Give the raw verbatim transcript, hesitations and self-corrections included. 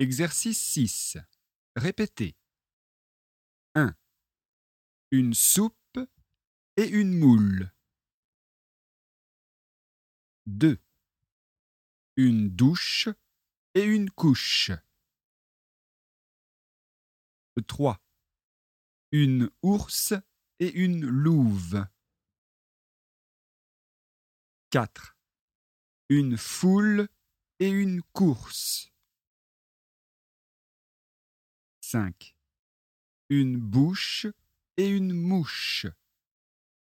Exercice six. Répétez. un. Une soupe et une moule. deux. Une douche et une couche. trois. Une ours et une louve. quatre. Une foule et une course. cinq. Une bouche et une mouche.